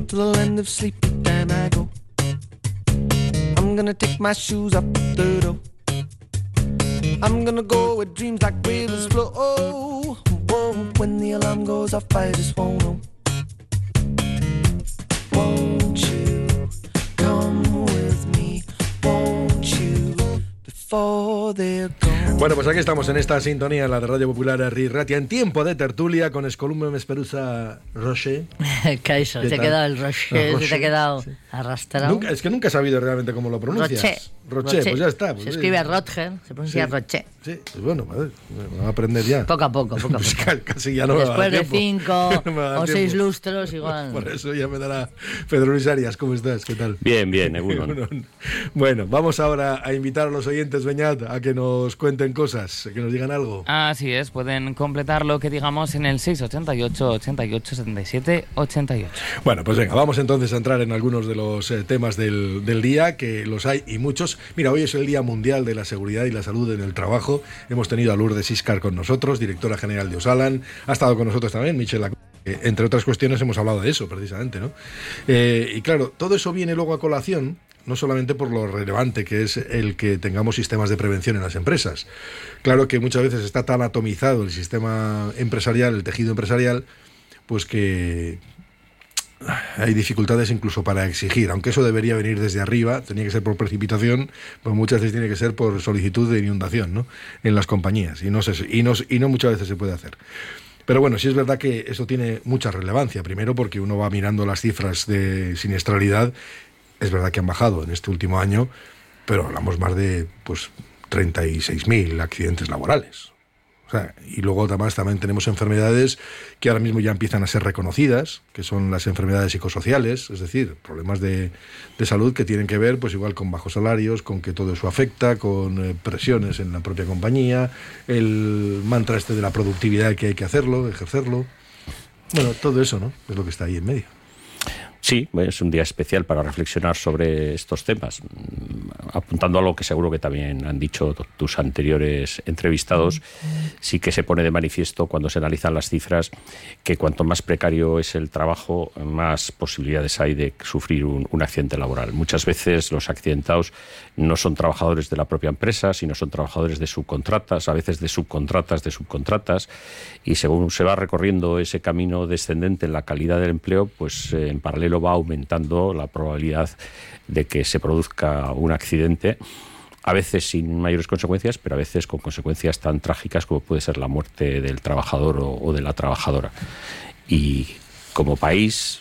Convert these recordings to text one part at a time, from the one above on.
to the land of sleep, but then I go. I'm gonna take my shoes up the door. I'm gonna go where dreams like rivers flow. Whoa, when the alarm goes off, I just won't know. Won't you come with me? Won't you before they're gone? Bueno, pues aquí estamos en esta sintonía, la de Radio Popular Ri Ratia, en tiempo de tertulia con Escolumbe Mesperusa Roche. Caiso, te ha quedado el Roche, te ha quedado arrastrado. Es que nunca he sabido realmente cómo lo pronuncias. Roche, pues ya está. Pues se escribe Rotger, se pronuncia Roche. Sí, pues bueno, vamos a aprender ya. Poco a poco. Pues casi ya no después me de 5 o 6 lustros, igual. Por eso ya me dará. Pedro Luis Arias, ¿cómo estás? ¿Qué tal? Bien, Egunon. Bueno, vamos ahora a invitar a los oyentes, Beñat, a que nos cuenten cosas, que nos digan algo. Así es, pueden completar lo que digamos en el 688 88 77 88. Bueno, pues venga, vamos entonces a entrar en algunos de los temas del día, que los hay y muchos. Mira, hoy es el Día Mundial de la Seguridad y la Salud en el Trabajo. Hemos tenido a Lourdes Iscar con nosotros, directora general de Osalan. Ha estado con nosotros también Michel Lac. Entre otras cuestiones hemos hablado de eso, precisamente, ¿no? Y claro, todo eso viene luego a colación, no solamente por lo relevante que es el que tengamos sistemas de prevención en las empresas. Claro que muchas veces está tan atomizado el sistema empresarial, el tejido empresarial, pues que hay dificultades incluso para exigir, aunque eso debería venir desde arriba, tenía que ser por precipitación, pues muchas veces tiene que ser por solicitud de inundación, ¿no? En las compañías, y no muchas veces se puede hacer. Pero bueno, sí es verdad que eso tiene mucha relevancia, primero porque uno va mirando las cifras de siniestralidad, es verdad que han bajado en este último año, pero hablamos más de 36.000 accidentes laborales. O sea, y luego además también tenemos enfermedades que ahora mismo ya empiezan a ser reconocidas, que son las enfermedades psicosociales, es decir, problemas de salud que tienen que ver, pues igual con bajos salarios, con que todo eso afecta, con presiones en la propia compañía, el mantra este de la productividad, que hay que hacerlo, ejercerlo. Bueno, todo eso, ¿no? Es lo que está ahí en medio. Sí, es un día especial para reflexionar sobre estos temas, apuntando a algo que seguro que también han dicho tus anteriores entrevistados. Sí que se pone de manifiesto cuando se analizan las cifras que cuanto más precario es el trabajo, más posibilidades hay de sufrir un accidente laboral. Muchas veces los accidentados no son trabajadores de la propia empresa, sino son trabajadores de subcontratas, a veces de subcontratas, y según se va recorriendo ese camino descendente en la calidad del empleo, pues en paralelo va aumentando la probabilidad de que se produzca un accidente, a veces sin mayores consecuencias, pero a veces con consecuencias tan trágicas como puede ser la muerte del trabajador o de la trabajadora. Y como país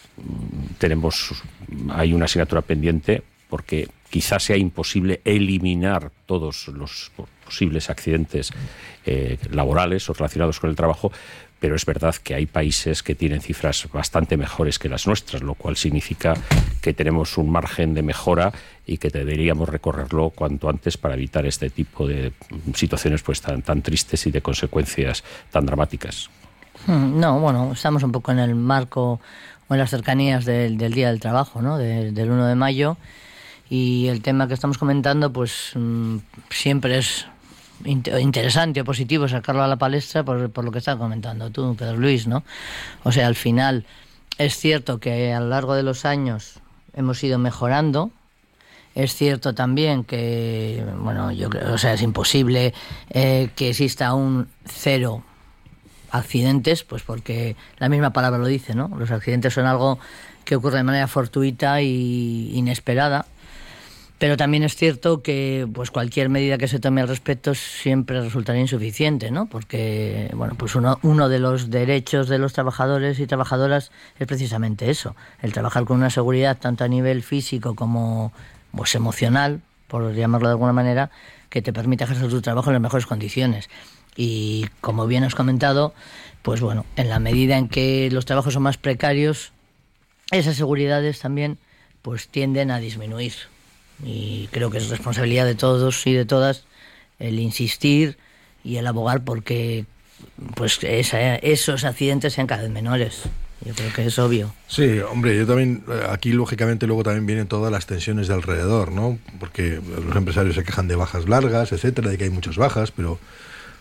hay una asignatura pendiente, porque quizás sea imposible eliminar todos los posibles accidentes laborales o relacionados con el trabajo, pero es verdad que hay países que tienen cifras bastante mejores que las nuestras, lo cual significa que tenemos un margen de mejora y que deberíamos recorrerlo cuanto antes para evitar este tipo de situaciones pues tan tristes y de consecuencias tan dramáticas. No, bueno, estamos un poco en el marco o en las cercanías del Día del Trabajo, ¿no? Del 1 de mayo, y el tema que estamos comentando pues siempre es interesante o positivo sacarlo a la palestra por lo que estás comentando tú, Pedro Luis, ¿no? O sea, al final es cierto que a lo largo de los años hemos ido mejorando. Es cierto también que, bueno, yo creo, o sea, es imposible que exista un cero accidentes, pues porque la misma palabra lo dice, ¿no? Los accidentes son algo que ocurre de manera fortuita y inesperada. Pero también es cierto que pues cualquier medida que se tome al respecto siempre resultaría insuficiente, ¿no? Porque bueno, pues uno de los derechos de los trabajadores y trabajadoras es precisamente eso, el trabajar con una seguridad tanto a nivel físico como pues emocional, por llamarlo de alguna manera, que te permita ejercer tu trabajo en las mejores condiciones. Y como bien has comentado, pues bueno, en la medida en que los trabajos son más precarios, esas seguridades también pues tienden a disminuir. Y creo que es responsabilidad de todos y de todas el insistir y el abogar porque pues esos accidentes sean cada vez menores. Yo creo que es obvio. Sí, hombre, yo también, aquí lógicamente luego también vienen todas las tensiones de alrededor, ¿no? Porque los empresarios se quejan de bajas largas, etcétera, de que hay muchas bajas, pero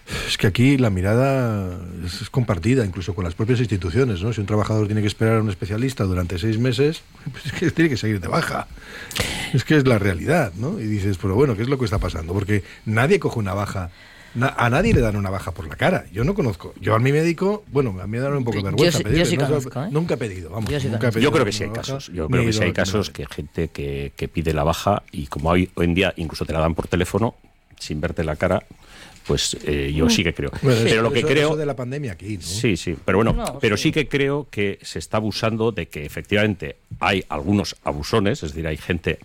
Es que aquí la mirada es compartida, incluso con las propias instituciones, ¿no? Si un trabajador tiene que esperar a un especialista durante 6 meses, pues es que tiene que seguir de baja. Es que es la realidad, ¿no? Y dices, pero bueno, ¿qué es lo que está pasando? Porque nadie coge una baja. A nadie le dan una baja por la cara. Yo no conozco. Yo a mi médico, bueno, a mí me da un poco de vergüenza pedirle. Yo sí conozco, ¿eh? Nunca he pedido, vamos. Yo creo que sí hay casos. Yo creo que sí hay casos que gente que pide la baja y como hoy en día incluso te la dan por teléfono sin verte la cara, pues yo sí que creo. Bueno, pero lo que creo eso de la pandemia aquí, ¿no? Sí, pero bueno, No, pero sí. sí que creo que se está abusando de que efectivamente hay algunos abusones, es decir, hay gente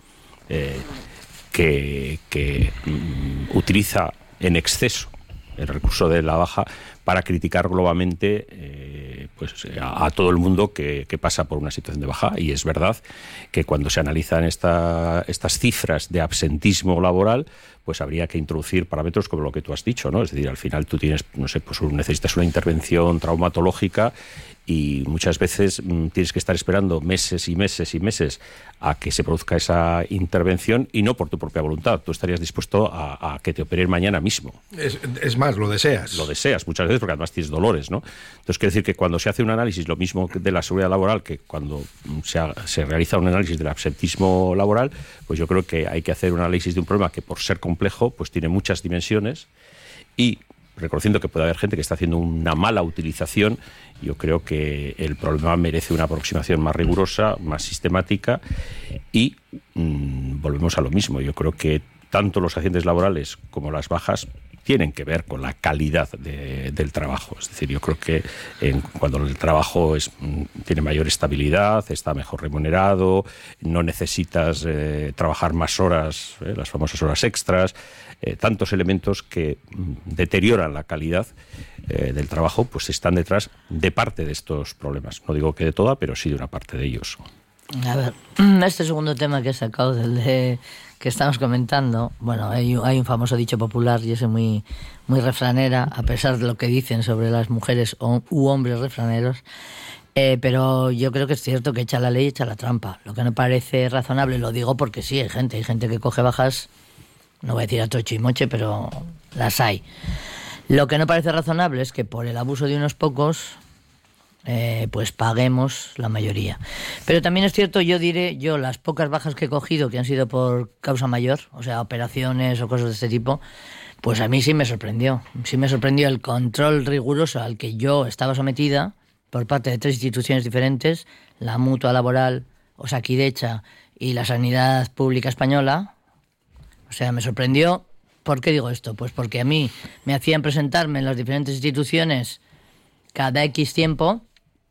que utiliza en exceso el recurso de la baja para criticar globalmente a todo el mundo que pasa por una situación de baja. Y es verdad que cuando se analizan estas cifras de absentismo laboral, pues habría que introducir parámetros como lo que tú has dicho, ¿no? Es decir, al final tú tienes, no sé, pues necesitas una intervención traumatológica y muchas veces tienes que estar esperando meses y meses y meses a que se produzca esa intervención y no por tu propia voluntad. Tú estarías dispuesto a que te operen mañana mismo. Es más, lo deseas. Lo deseas muchas veces porque además tienes dolores, ¿no? Entonces quiere decir que cuando se hace un análisis, lo mismo de la seguridad laboral que cuando se realiza un análisis del absentismo laboral, pues yo creo que hay que hacer un análisis de un problema que por ser complejo pues tiene muchas dimensiones y reconociendo que puede haber gente que está haciendo una mala utilización, yo creo que el problema merece una aproximación más rigurosa, más sistemática y volvemos a lo mismo. Yo creo que tanto los accidentes laborales como las bajas tienen que ver con la calidad del trabajo. Es decir, yo creo que cuando el trabajo tiene mayor estabilidad, está mejor remunerado, no necesitas trabajar más horas, las famosas horas extras, tantos elementos que deterioran la calidad del trabajo, pues están detrás de parte de estos problemas. No digo que de toda, pero sí de una parte de ellos. A ver, este segundo tema que he sacado que estamos comentando, bueno, hay un famoso dicho popular y ese muy refranera, a pesar de lo que dicen sobre las mujeres u hombres refraneros, pero yo creo que es cierto que echa la ley, echa la trampa. Lo que no parece razonable, lo digo porque sí, hay gente que coge bajas, no voy a decir a trocho y moche, pero las hay. Lo que no parece razonable es que por el abuso de unos pocos pues paguemos la mayoría. Pero también es cierto, yo las pocas bajas que he cogido que han sido por causa mayor, o sea, operaciones o cosas de este tipo, pues a mí sí me sorprendió. Sí me sorprendió el control riguroso al que yo estaba sometida por parte de 3 instituciones diferentes, la Mutua Laboral, Osakidecha y la Sanidad Pública Española. O sea, me sorprendió. ¿Por qué digo esto? Pues porque a mí me hacían presentarme en las diferentes instituciones cada X tiempo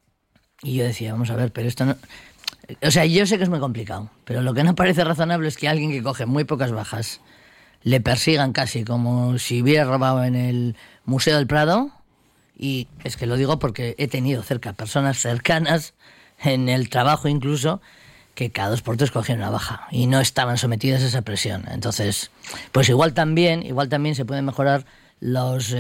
y yo decía, vamos a ver, pero esto no... O sea, yo sé que es muy complicado, pero lo que no parece razonable es que alguien que coge muy pocas bajas le persigan casi como si hubiera robado en el Museo del Prado. Y es que lo digo porque he tenido personas cercanas en el trabajo incluso, que cada 2 por 3 cogían una baja y no estaban sometidas a esa presión. Entonces, pues igual también se pueden mejorar las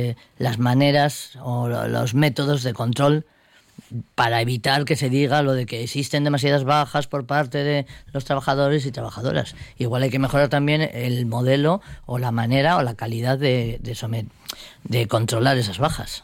maneras o los métodos de control para evitar que se diga lo de que existen demasiadas bajas por parte de los trabajadores y trabajadoras. Igual hay que mejorar también el modelo o la manera o la calidad de controlar esas bajas.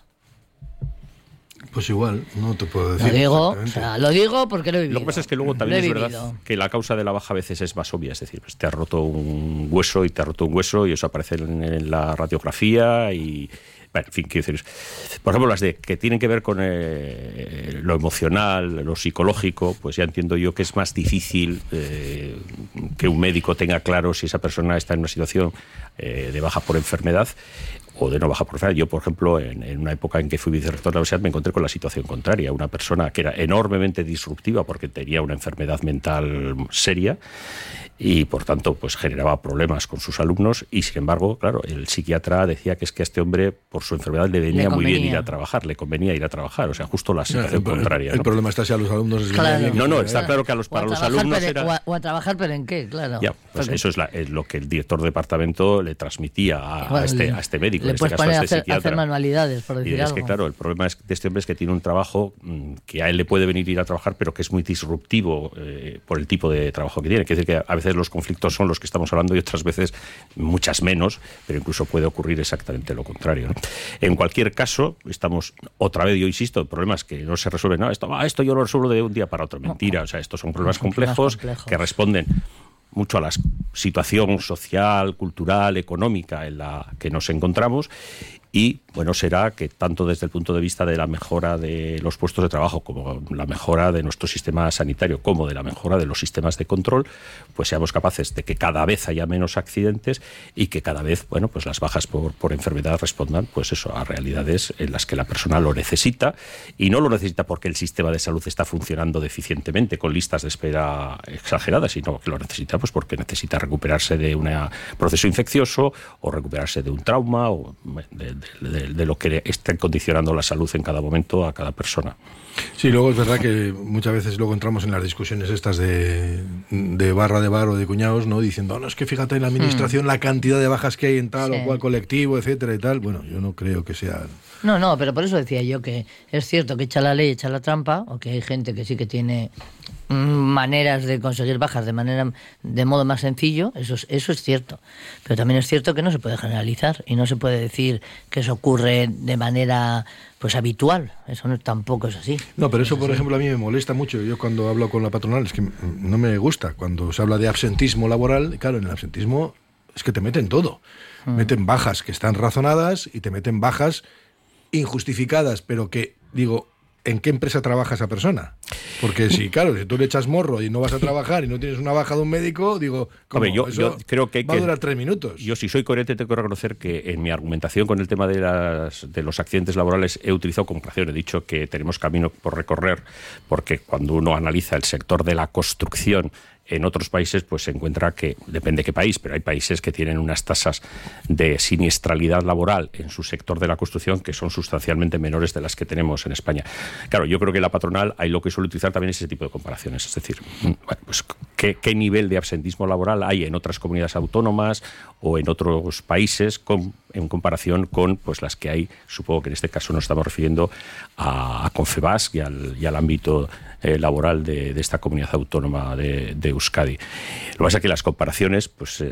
Pues igual, no te puedo decir. Lo digo porque lo he vivido. Lo que pasa es que luego también es verdad que la causa de la baja a veces es más obvia. Es decir, pues te has roto un hueso y eso aparece en la radiografía y... Bueno, en fin, quiero decir, por ejemplo, las que tienen que ver con lo emocional, lo psicológico, pues ya entiendo yo que es más difícil que un médico tenga claro si esa persona está en una situación de baja por enfermedad o de no baja por enfermedad. Yo, por ejemplo, en una época en que fui vicerrector de la universidad me encontré con la situación contraria. Una persona que era enormemente disruptiva porque tenía una enfermedad mental seria y, por tanto, pues generaba problemas con sus alumnos y, sin embargo, claro, el psiquiatra decía que es que a este hombre, por su enfermedad, le venía muy bien ir a trabajar, le convenía ir a trabajar. O sea, justo la situación contraria. El problema está si a los alumnos les claro. bien. No, está claro que para los alumnos era... O a trabajar, pero ¿en qué? Claro. Ya, pues eso es lo que el director de departamento le transmitía a este médico, le en este puedes caso poner a este psiquiatra. hacer manualidades, por decir y es algo. que, claro, el problema de este hombre es que tiene un trabajo que a él le puede venir ir a trabajar, pero que es muy disruptivo por el tipo de trabajo que tiene. Quiere decir que a veces veces los conflictos son los que estamos hablando y otras veces muchas menos, pero incluso puede ocurrir exactamente lo contrario, ¿no? En cualquier caso, estamos otra vez, yo insisto, problemas que no se resuelven. No, esto yo lo resuelvo de un día para otro. Mentira, o sea, estos son problemas complejos que responden mucho a la situación social, cultural, económica en la que nos encontramos. Y, bueno, será que tanto desde el punto de vista de la mejora de los puestos de trabajo, como la mejora de nuestro sistema sanitario, como de la mejora de los sistemas de control, pues seamos capaces de que cada vez haya menos accidentes y que cada vez, bueno, pues las bajas por enfermedad respondan, pues eso, a realidades en las que la persona lo necesita, y no lo necesita porque el sistema de salud está funcionando deficientemente con listas de espera exageradas, sino que lo necesita pues porque necesita recuperarse de un proceso infeccioso o recuperarse de un trauma o de lo que esté condicionando la salud en cada momento a cada persona. Sí, luego es verdad que muchas veces luego entramos en las discusiones estas de barra de bar o de cuñados, ¿no? Diciendo, no, es que fíjate en la administración la cantidad de bajas que hay en tal o cual colectivo, etcétera y tal. Bueno, yo no creo que sea... No, pero por eso decía yo que es cierto que echa la ley, echa la trampa, o que hay gente que sí que tiene maneras de conseguir bajas de modo más sencillo, eso es cierto. Pero también es cierto que no se puede generalizar y no se puede decir que eso ocurre de manera pues habitual. Eso tampoco es así. No, pero eso, por ejemplo, a mí me molesta mucho. Yo cuando hablo con la patronal es que no me gusta. Cuando se habla de absentismo laboral, claro, en el absentismo es que te meten todo. Meten bajas que están razonadas y te meten bajas injustificadas, pero que, digo, ¿en qué empresa trabaja esa persona? Porque si tú le echas morro y no vas a trabajar y no tienes una baja de un médico, digo, ¿cómo? Hombre, yo creo que va a durar 3 minutos. Yo, si soy coherente, tengo que reconocer que en mi argumentación con el tema de los accidentes laborales he utilizado comparación. He dicho que tenemos camino por recorrer, porque cuando uno analiza el sector de la construcción en otros países, pues se encuentra que, depende de qué país, pero hay países que tienen unas tasas de siniestralidad laboral en su sector de la construcción que son sustancialmente menores de las que tenemos en España. Claro, yo creo que la patronal, ahí lo que suele utilizar también es ese tipo de comparaciones. Es decir, bueno, pues ¿qué nivel de absentismo laboral hay en otras comunidades autónomas o en otros países en comparación con pues las que hay? Supongo que en este caso nos estamos refiriendo a Confebask y al ámbito laboral de esta comunidad autónoma de Euskadi. Lo que pasa es que las comparaciones pues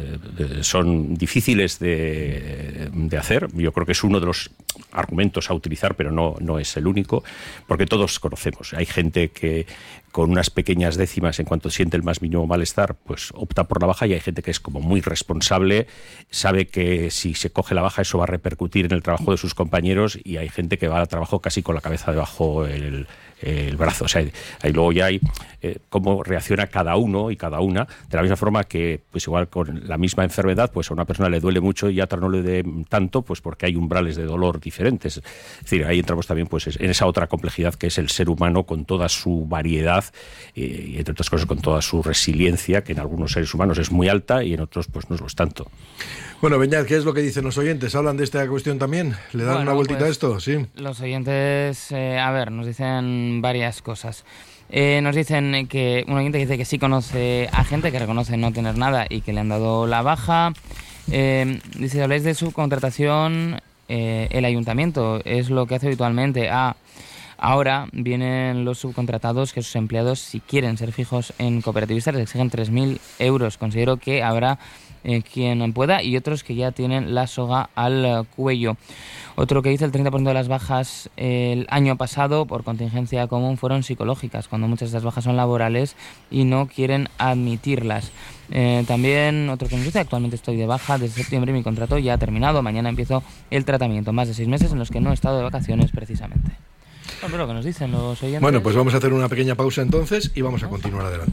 son difíciles de hacer. Yo creo que es uno de los argumentos a utilizar, pero no es el único, porque todos conocemos. Hay gente que con unas pequeñas décimas, en cuanto siente el más mínimo malestar, pues opta por la baja, y hay gente que es como muy responsable, sabe que si se coge la baja eso va a repercutir en el trabajo de sus compañeros, y hay gente que va al trabajo casi con la cabeza debajo el brazo. O sea, ahí luego ya hay cómo reacciona cada uno y cada una, de la misma forma que pues igual con la misma enfermedad, pues a una persona le duele mucho y a otra no le duele tanto, pues porque hay umbrales de dolor diferentes. Es decir, ahí entramos también pues en esa otra complejidad que es el ser humano con toda su variedad y entre otras cosas con toda su resiliencia, que en algunos seres humanos es muy alta y en otros pues no lo es tanto. Bueno, Beñat, ¿qué es lo que dicen los oyentes? ¿Hablan de esta cuestión también? ¿Le dan una vueltita a esto? Sí. Los oyentes, nos dicen varias cosas. Nos dicen que un oyente dice que sí conoce a gente que reconoce no tener nada y que le han dado la baja. Dice, habláis de subcontratación, el ayuntamiento es lo que hace habitualmente. Ahora vienen los subcontratados que sus empleados, si quieren ser fijos en cooperativistas, les exigen 3.000 euros. Considero que habrá quien pueda y otros que ya tienen la soga al cuello. Otro que dice el 30% de las bajas el año pasado por contingencia común fueron psicológicas, cuando muchas de las bajas son laborales y no quieren admitirlas. También otro que nos dice, actualmente estoy de baja, desde septiembre mi contrato ya ha terminado, mañana empiezo el tratamiento, más de 6 meses en los que no he estado de vacaciones precisamente. Bueno, pero lo que nos dicen los oyentes... Bueno, pues vamos a hacer una pequeña pausa entonces y vamos a continuar adelante.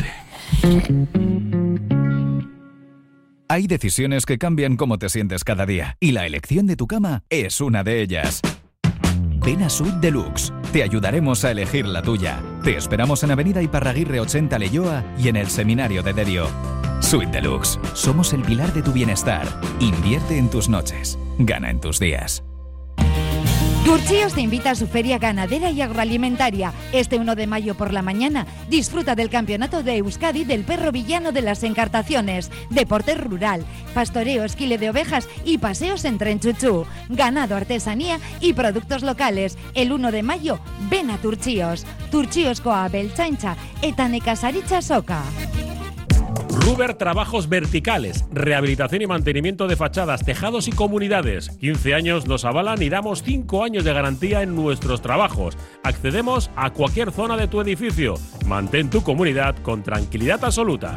Hay decisiones que cambian cómo te sientes cada día, y la elección de tu cama es una de ellas. Ven a Suite Deluxe. Te ayudaremos a elegir la tuya. Te esperamos en Avenida Iparraguirre 80 Leioa y en el Seminario de Derio. Suite Deluxe. Somos el pilar de tu bienestar. Invierte en tus noches. Gana en tus días. Turchíos te invita a su feria ganadera y agroalimentaria. Este 1 de mayo por la mañana disfruta del campeonato de Euskadi del perro villano de las encartaciones, deporte rural, pastoreo, esquile de ovejas y paseos en tren chuchú, ganado, artesanía y productos locales. El 1 de mayo ven a Turchíos. Turchíoskoa beltzaintza eta nekazaritza soka. Ruber Trabajos Verticales, rehabilitación y mantenimiento de fachadas, tejados y comunidades. 15 años nos avalan y damos 5 años de garantía en nuestros trabajos. Accedemos a cualquier zona de tu edificio. Mantén tu comunidad con tranquilidad absoluta.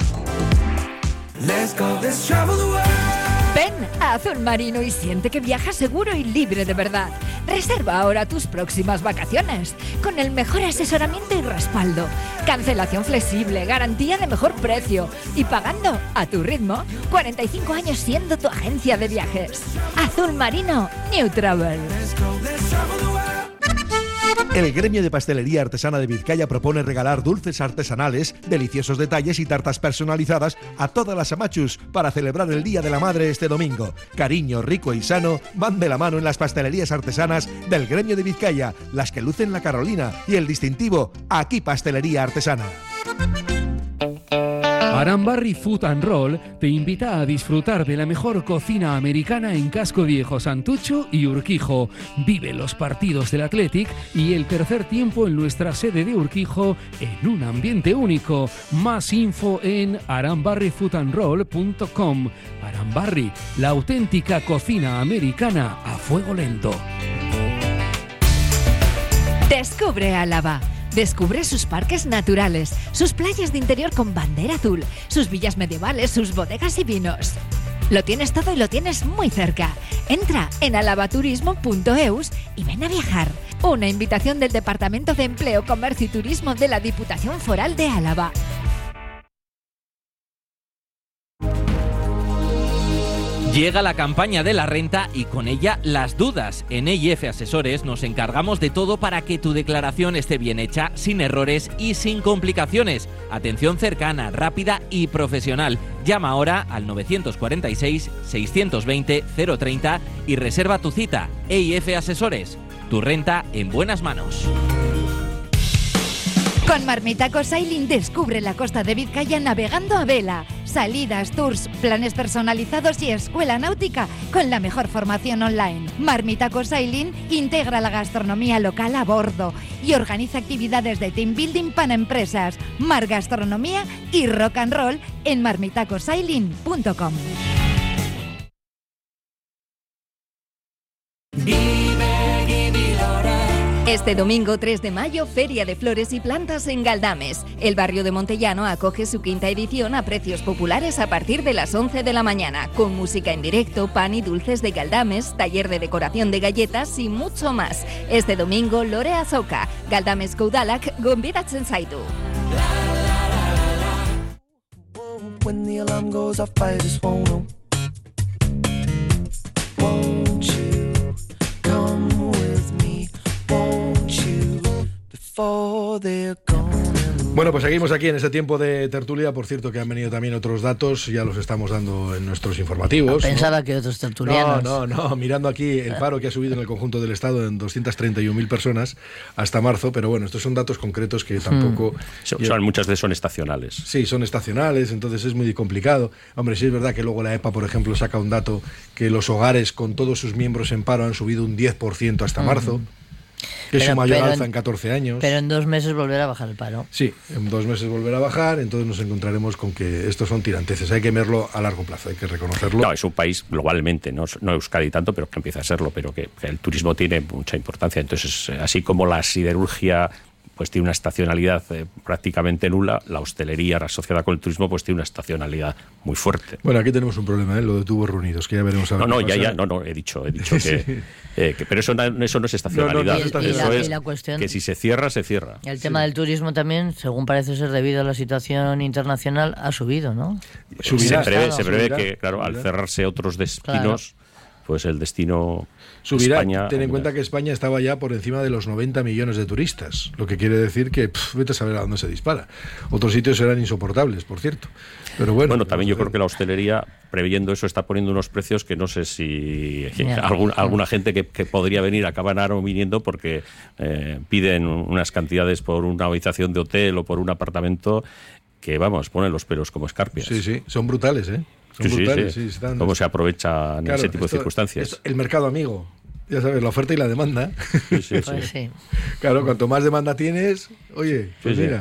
Ven a Azul Marino y siente que viajas seguro y libre de verdad. Reserva ahora tus próximas vacaciones con el mejor asesoramiento y respaldo. Cancelación flexible, garantía de mejor precio y pagando a tu ritmo. 45 años siendo tu agencia de viajes. Azul Marino New Travel. El Gremio de Pastelería Artesana de Vizcaya propone regalar dulces artesanales, deliciosos detalles y tartas personalizadas a todas las amachus para celebrar el Día de la Madre este domingo. Cariño rico y sano van de la mano en las pastelerías artesanas del Gremio de Vizcaya, las que lucen la Carolina y el distintivo Aquí Pastelería Artesana. Arambarri Food and Roll te invita a disfrutar de la mejor cocina americana en Casco Viejo, Santucho y Urquijo. Vive los partidos del Athletic y el tercer tiempo en nuestra sede de Urquijo en un ambiente único. Más info en arambarrifoodandroll.com. Arambarri, la auténtica cocina americana a fuego lento. Descubre Álava. Descubre sus parques naturales, sus playas de interior con bandera azul, sus villas medievales, sus bodegas y vinos. Lo tienes todo y lo tienes muy cerca. Entra en alavaturismo.eus y ven a viajar. Una invitación del Departamento de Empleo, Comercio y Turismo de la Diputación Foral de Álava. Llega la campaña de la renta y con ella las dudas. En EIF Asesores nos encargamos de todo para que tu declaración esté bien hecha, sin errores y sin complicaciones. Atención cercana, rápida y profesional. Llama ahora al 946-620-030 y reserva tu cita. EIF Asesores, tu renta en buenas manos. Con Marmitaco Sailing descubre la costa de Vizcaya navegando a vela. Salidas, tours, planes personalizados y escuela náutica con la mejor formación online. Marmitaco Sailing integra la gastronomía local a bordo y organiza actividades de team building para empresas, mar gastronomía y rock and roll en marmitacosailing.com. Este domingo 3 de mayo, Feria de Flores y Plantas en Galdames. El barrio de Montellano acoge su quinta edición a precios populares a partir de las 11 de la mañana, con música en directo, pan y dulces de Galdames, taller de decoración de galletas y mucho más. Este domingo, Lore Azoka, Galdamesko udalak gonbidatzen zaitu. When the alarm goes off, I just won't you come with me? Won't you before they're gone? Bueno, pues seguimos aquí en este tiempo de tertulia. Por cierto, que han venido también otros datos, ya los estamos dando en nuestros informativos. Pensaba ¿no? que otros tertulianos. No, mirando aquí el paro que ha subido en el conjunto del Estado en 231.000 personas hasta marzo, pero bueno, estos son datos concretos que tampoco... Muchas veces son estacionales. Sí, son estacionales, entonces es muy complicado. Hombre, sí es verdad que luego la EPA, por ejemplo, saca un dato que los hogares con todos sus miembros en paro han subido un 10% hasta marzo. Que es su mayor alza en 14 años. Pero en 2 meses volverá a bajar el paro. Sí, en 2 meses volverá a bajar, entonces nos encontraremos con que estos son tiranteces. Hay que verlo a largo plazo, hay que reconocerlo. No, es un país globalmente, no Euskadi tanto, pero que empieza a serlo, pero que el turismo tiene mucha importancia. Entonces, así como la siderurgia pues tiene una estacionalidad prácticamente nula, la hostelería asociada con el turismo pues tiene una estacionalidad muy fuerte. Bueno, aquí tenemos un problema, lo de tubos reunidos, que ya veremos a ver. He dicho que pero eso no es estacionalidad. Eso es la cuestión, que si se cierra, se cierra. El tema del turismo también, según parece ser debido a la situación internacional, ha subido, ¿no? Se prevé que, claro, al cerrarse otros destinos, pues el destino subirá. España, ten en cuenta que España estaba ya por encima de los 90 millones de turistas, lo que quiere decir que vete a saber a dónde se dispara. Otros sitios serán insoportables, por cierto. Pero bueno, también yo creo que la hostelería, previendo eso, está poniendo unos precios que no sé si alguna gente que podría venir acabará no viniendo porque piden unas cantidades por una habitación de hotel o por un apartamento que, ponen los pelos como escarpias. Sí, son brutales, ¿eh? Son brutales, sí. ¿Cómo se aprovechan ese tipo de circunstancias? El mercado amigo, ya sabes, la oferta y la demanda. Sí. Claro, cuanto más demanda tienes, oye, pues mira.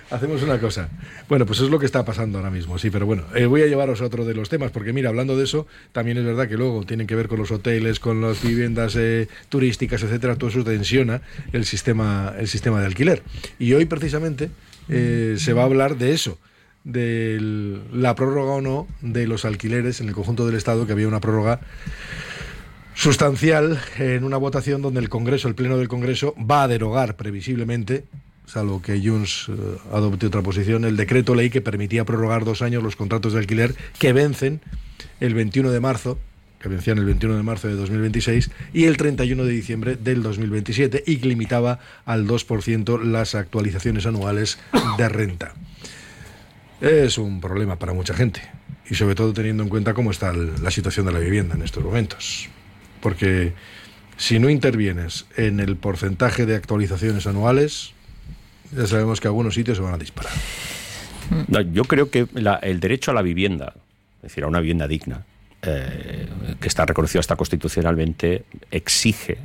Hacemos una cosa. Bueno, pues eso es lo que está pasando ahora mismo, sí, pero bueno, voy a llevaros a otro de los temas, porque mira, hablando de eso, también es verdad que luego tienen que ver con los hoteles, con las viviendas turísticas, etcétera, todo eso tensiona el sistema de alquiler. Y hoy precisamente se va a hablar de eso, de la prórroga o no de los alquileres en el conjunto del Estado, que había una prórroga sustancial en una votación donde el Pleno del Congreso, va a derogar previsiblemente, salvo que Junts adopte otra posición, el decreto ley que permitía prorrogar 2 años los contratos de alquiler que vencen el 21 de marzo, que vencían el 21 de marzo de 2026 y el 31 de diciembre del 2027, y que limitaba al 2% las actualizaciones anuales de renta. Es un problema para mucha gente, y sobre todo teniendo en cuenta cómo está la situación de la vivienda en estos momentos. Porque si no intervienes en el porcentaje de actualizaciones anuales, ya sabemos que algunos sitios se van a disparar. No, yo creo que el derecho a la vivienda, es decir, a una vivienda digna, que está reconocido hasta constitucionalmente, exige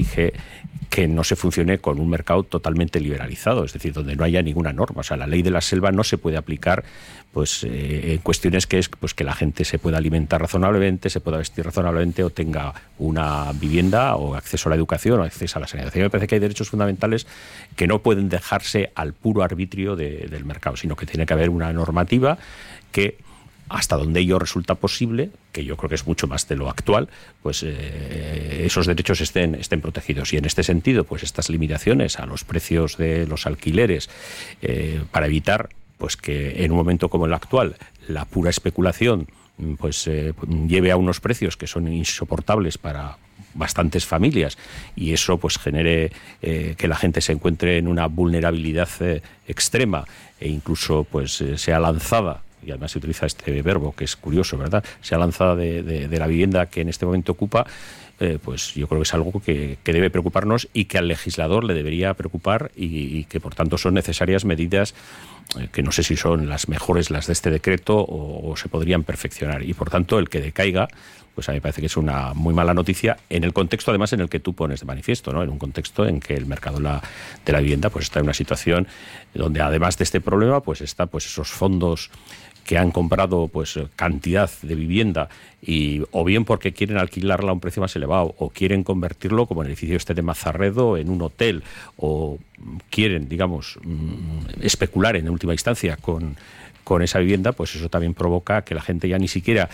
que no se funcione con un mercado totalmente liberalizado, es decir, donde no haya ninguna norma. O sea, la ley de la selva no se puede aplicar pues en cuestiones que es pues que la gente se pueda alimentar razonablemente, se pueda vestir razonablemente o tenga una vivienda o acceso a la educación o acceso a la sanidad. Me parece que hay derechos fundamentales que no pueden dejarse al puro arbitrio del mercado, sino que tiene que haber una normativa que, hasta donde ello resulta posible, que yo creo que es mucho más de lo actual, pues esos derechos estén protegidos. Y en este sentido, pues estas limitaciones a los precios de los alquileres, para evitar pues que en un momento como el actual la pura especulación pues lleve a unos precios que son insoportables para bastantes familias, y eso pues genere que la gente se encuentre en una vulnerabilidad extrema e incluso pues sea lanzada, y además se utiliza este verbo que es curioso, ¿verdad?, sea lanzada de la vivienda que en este momento ocupa, pues yo creo que es algo que debe preocuparnos y que al legislador le debería preocupar, y que por tanto son necesarias medidas que no sé si son las mejores las de este decreto o se podrían perfeccionar, y por tanto el que decaiga, pues a mí me parece que es una muy mala noticia en el contexto además en el que tú pones de manifiesto, ¿no?, en un contexto en que el mercado de la vivienda pues está en una situación donde además de este problema pues está pues esos fondos que han comprado pues cantidad de vivienda, y o bien porque quieren alquilarla a un precio más elevado, o quieren convertirlo, como en el edificio este de Mazarredo, en un hotel, o quieren, digamos, especular en última instancia con esa vivienda, pues eso también provoca que la gente ya ni siquiera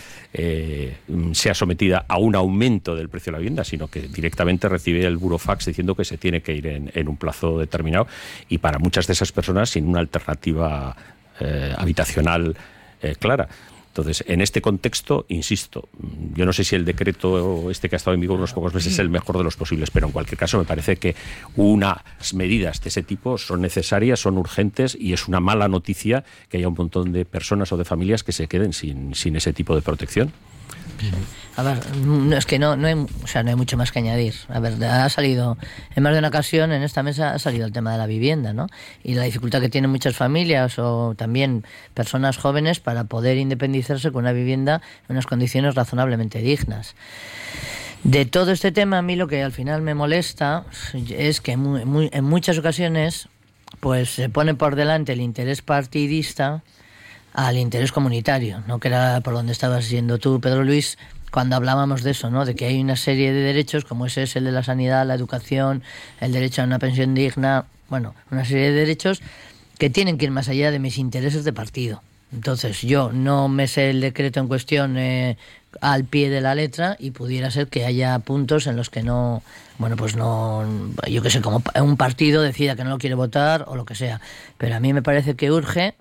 sea sometida a un aumento del precio de la vivienda, sino que directamente recibe el burofax diciendo que se tiene que ir en un plazo determinado, y para muchas de esas personas sin una alternativa habitacional clara. Entonces, en este contexto, insisto, yo no sé si el decreto este que ha estado en vigor unos pocos meses es el mejor de los posibles, pero en cualquier caso me parece que unas medidas de ese tipo son necesarias, son urgentes, y es una mala noticia que haya un montón de personas o de familias que se queden sin ese tipo de protección. A ver, es que no hay mucho más que añadir. A ver, ha salido en más de una ocasión en esta mesa, ha salido el tema de la vivienda, ¿no? Y la dificultad que tienen muchas familias o también personas jóvenes para poder independizarse con una vivienda en unas condiciones razonablemente dignas. De todo este tema, a mí lo que al final me molesta es que en muchas ocasiones pues se pone por delante el interés partidista al interés comunitario, ¿no?, que era por donde estabas yendo tú, Pedro Luis, cuando hablábamos de eso, ¿no?, de que hay una serie de derechos, como ese es el de la sanidad, la educación, el derecho a una pensión digna, bueno, una serie de derechos que tienen que ir más allá de mis intereses de partido. Entonces, yo no me sé el decreto en cuestión al pie de la letra, y pudiera ser que haya puntos en los que no, bueno, pues no, yo qué sé, como un partido decida que no lo quiere votar o lo que sea. Pero a mí me parece que urge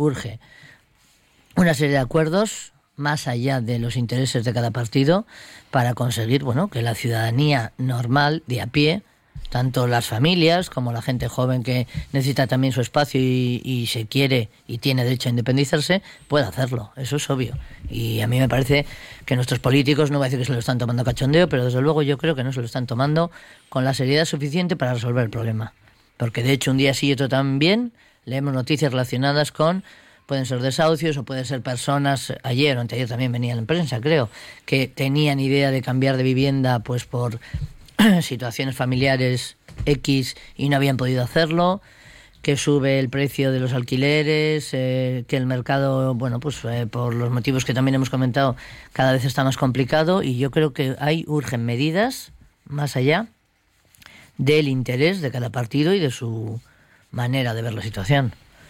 una serie de acuerdos más allá de los intereses de cada partido para conseguir, bueno, que la ciudadanía normal de a pie, tanto las familias como la gente joven que necesita también su espacio y se quiere y tiene derecho a independizarse, pueda hacerlo. Eso es obvio. Y a mí me parece que nuestros políticos, no voy a decir que se lo están tomando a cachondeo, pero desde luego yo creo que no se lo están tomando con la seriedad suficiente para resolver el problema. Porque de hecho un día sí y otro también leemos noticias relacionadas con, pueden ser desahucios o pueden ser personas, ayer o anteayer también venía en prensa, creo, que tenían idea de cambiar de vivienda pues por situaciones familiares X y no habían podido hacerlo, que sube el precio de los alquileres, que el mercado, bueno, pues por los motivos que también hemos comentado, cada vez está más complicado, y yo creo que urgen medidas más allá del interés de cada partido y de su manera de ver la situación.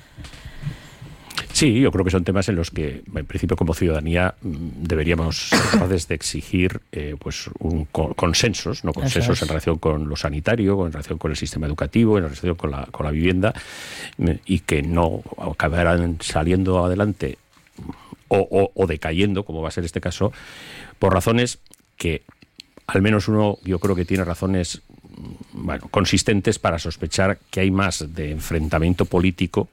Sí, yo creo que son temas en los que, en principio, como ciudadanía, deberíamos ser capaces de exigir pues consensos, ¿no? Consensos en relación con lo sanitario, en relación con el sistema educativo, en relación con la vivienda, y que no acabarán saliendo adelante o decayendo, como va a ser este caso, por razones que, al menos uno, yo creo que tiene razones consistentes para sospechar que hay más de enfrentamiento político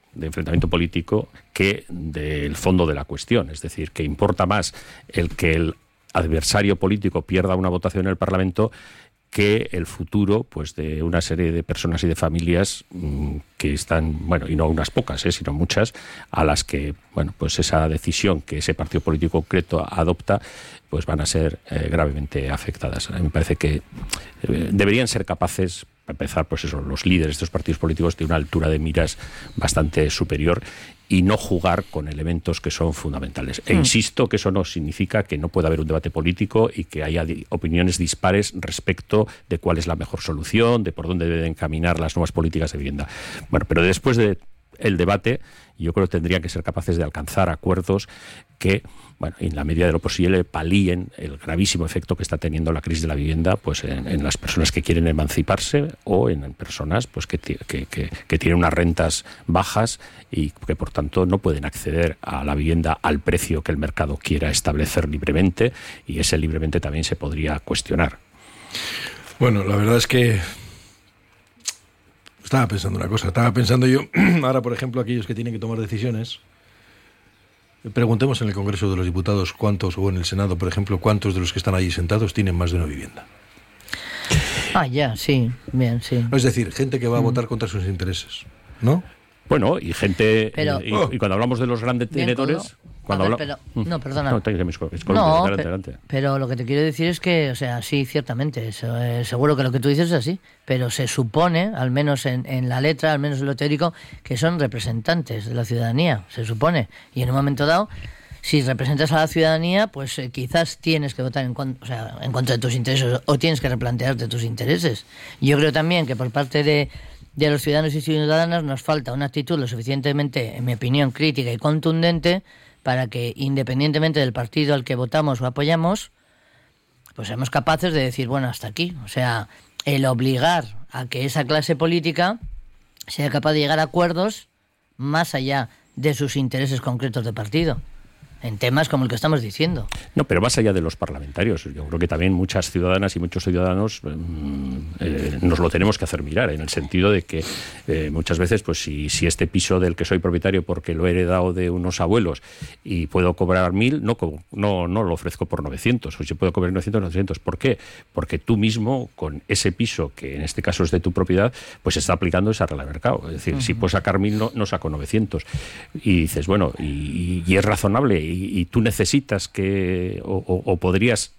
que del fondo de la cuestión. Es decir, que importa más el que el adversario político pierda una votación en el Parlamento que el futuro, pues, de una serie de personas y de familias que están, y no unas pocas, sino muchas, a las que, pues esa decisión que ese partido político concreto adopta, pues van a ser gravemente afectadas. A mí me parece que deberían ser capaces, para empezar, pues eso, los líderes de estos partidos políticos, de una altura de miras bastante superior, y no jugar con elementos que son fundamentales. E insisto que eso no significa que no pueda haber un debate político y que haya opiniones dispares respecto de cuál es la mejor solución, de por dónde deben caminar las nuevas políticas de vivienda. Pero después del debate, yo creo que tendrían que ser capaces de alcanzar acuerdos que, en la medida de lo posible, palíen el gravísimo efecto que está teniendo la crisis de la vivienda, pues en las personas que quieren emanciparse, o en personas, pues que tienen unas rentas bajas y que, por tanto, no pueden acceder a la vivienda al precio que el mercado quiera establecer libremente, y ese libremente también se podría cuestionar. Bueno, la verdad es que estaba pensando yo, ahora, por ejemplo, aquellos que tienen que tomar decisiones. Preguntemos en el Congreso de los Diputados cuántos, o en el Senado, por ejemplo, cuántos de los que están allí sentados tienen más de una vivienda. Ya, sí, bien, sí. Es decir, gente que va a votar contra sus intereses, ¿no? Bueno, y gente... Pero, y cuando hablamos de los grandes tenedores... No, perdona. Pero lo que te quiero decir es que, sí, ciertamente, seguro que lo que tú dices es así, pero se supone, al menos en la letra, al menos en lo teórico, que son representantes de la ciudadanía, se supone. Y en un momento dado, si representas a la ciudadanía, pues quizás tienes que votar en contra de tus intereses, o tienes que replantearte tus intereses. Yo creo también que por parte de los ciudadanos y ciudadanas nos falta una actitud lo suficientemente, en mi opinión, crítica y contundente, para que, independientemente del partido al que votamos o apoyamos, pues seamos capaces de decir, hasta aquí. El obligar a que esa clase política sea capaz de llegar a acuerdos más allá de sus intereses concretos de partido, en temas como el que estamos diciendo. No, pero más allá de los parlamentarios, yo creo que también muchas ciudadanas y muchos ciudadanos nos lo tenemos que hacer mirar, en el sentido de que muchas veces, pues si este piso del que soy propietario, porque lo he heredado de unos abuelos y puedo cobrar 1.000, no lo ofrezco por 900, o si puedo cobrar 900. ¿Por qué? Porque tú mismo, con ese piso, que en este caso es de tu propiedad, pues está aplicando esa regla de mercado. Es decir, si puedo sacar 1.000, no saco 900. Y dices, y es razonable, y tú necesitas que, o podrías,